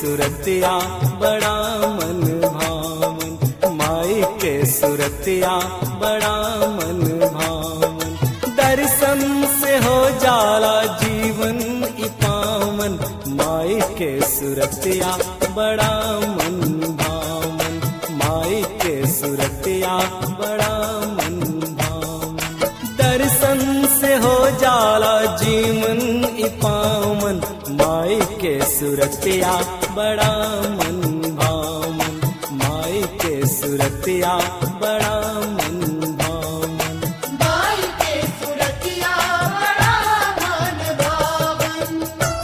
सुरतिया बड़ा मन भावन, माई के सुरतिया बड़ा मन भावन। दर्शन से हो जाला जीवन ई पावन, माई के सुरतिया बड़ा मन भावन, माई के सुरतिया बड़ा मन भावन। दर्शन से हो जाला जीवन ई पावन, माई के सुरतिया बड़ा मन भावन, माई के सुरतिया बड़ा मन भावन। माई के सुरतिया बड़ा मन भावन।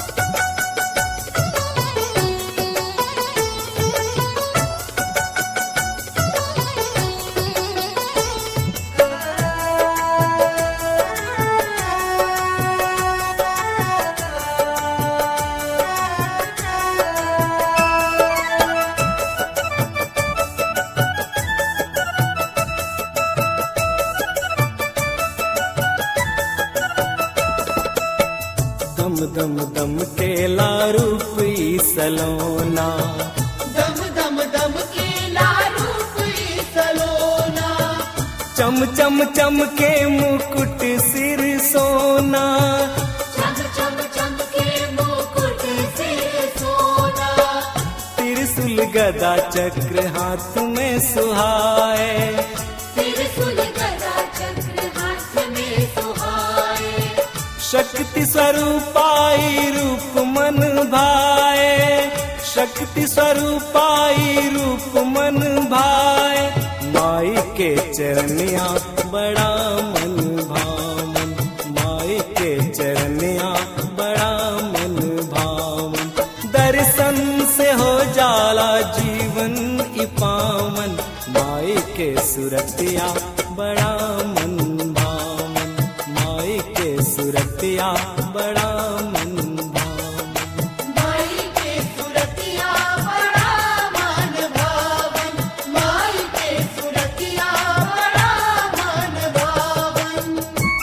दम दम दम केला रूप ई सलोना, दम दम दम केला रूप ई सलोना। चम चम चम के मुकुट सिर सोना, चम चम चम के मुकुट से सोना। त्रिशूल गदा चक्र हाथ में सुहाए, त्रिशूल गदा चक्र हाथ में सुहाए। शक्ति स्वरूपाई रूप मन भाए, शक्ति स्वरूपाई रूप मन भाए। माई के चरनिया बड़ा मन भावन, माई के चरनिया बड़ा मन भावन। दर्शन से हो जाला जीवन ई पावन, माई के सुरतिया बड़ा मन भावन, माई के सुरतिया बड़ा मन भावन। माई के सुरतिया बड़ा मन भावन, माई के सुरतिया बड़ा मन भावन।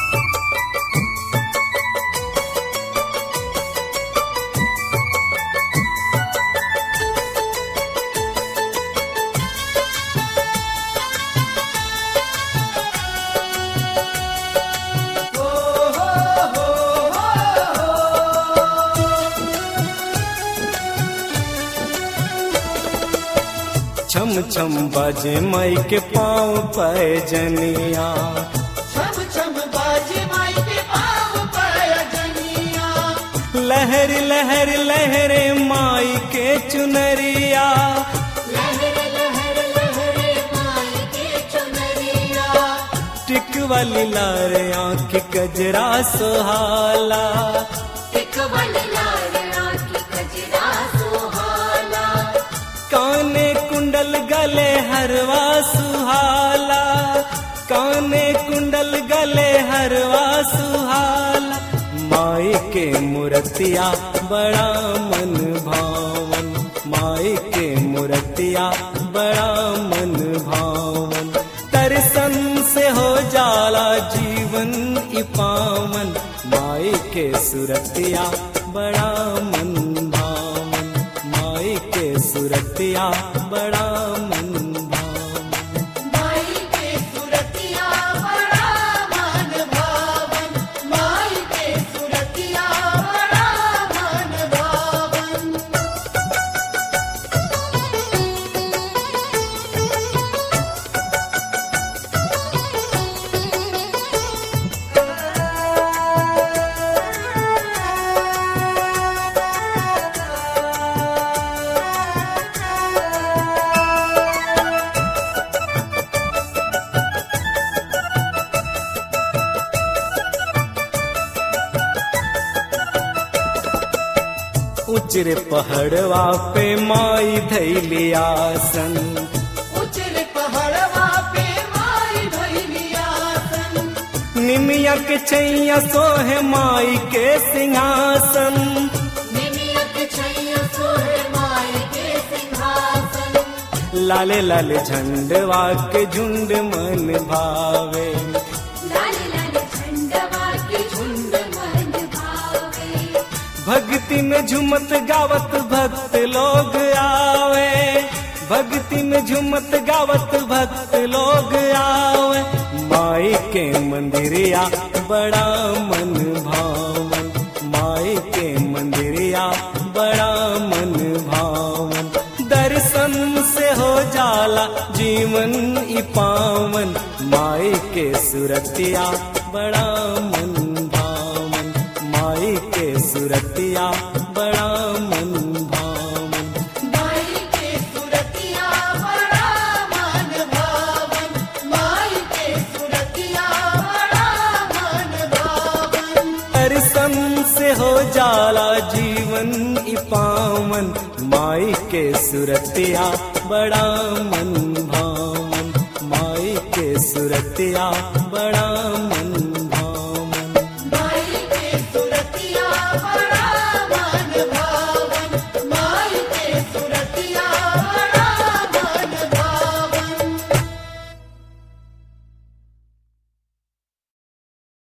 छम छम बाजे माई के पाँव पैजनिया, छम छम बाजे माई के पाँव पैजनिया। लहर लहर लहरे माई के चुनरिया, लहर लहर लहरे माई के चुनरिया। टिकवाली लार आँख गजरा सुहाला, टिकवल लाल आँखी गजरा सुहाला। काने कुंडल गले हरवा सुहाला, काने कुंडल गले हरवा सुहाला। माई के मूर्तिया बड़ा मन भावन, माई के मूर्तिया बड़ा मन भावन। दर्शन से हो जाला जीवन ई पावन, माई के सुरतिया बड़ा मन भावन, माई के सुरतिया बड़ा मन भावन। माई के सुरतिया बड़ा मन भावन, माई के सुरतिया बड़ा मन भावन। उचरे पहाड़वा पे माई धैली आसन, उचरे पहाड़वा पे माई धइली आसन। निमिया के छैया सोहे माई के सिंहासन, निमिया के छैया सोहे माई के सिंहासन। लाले लाले झंडवा के झुंड मन भावे, लाल लाल झंडवा के झुंड मन भावे। भक्त भक्ति में झूमत गावत भक्त लोग आवे, भक्ति में झूमत गावत भक्त लोग आवे। माई के मंदिरिया बड़ा मन भावन, माई के मंदिरिया बड़ा मन भावन। दर्शन से हो जाला जीवन ई पावन, माई के सुरतिया बड़ा मन भावन, माई के सुरतिया बड़ा मन भावन। माई के सुरतिया बड़ा मन भावन, माई के सुरतिया बड़ा मन भावन। दर्शन से हो जाला जीवन ई पावन, माई के सुरतिया बड़ा मन भावन, माई के सुरतिया बड़ा मन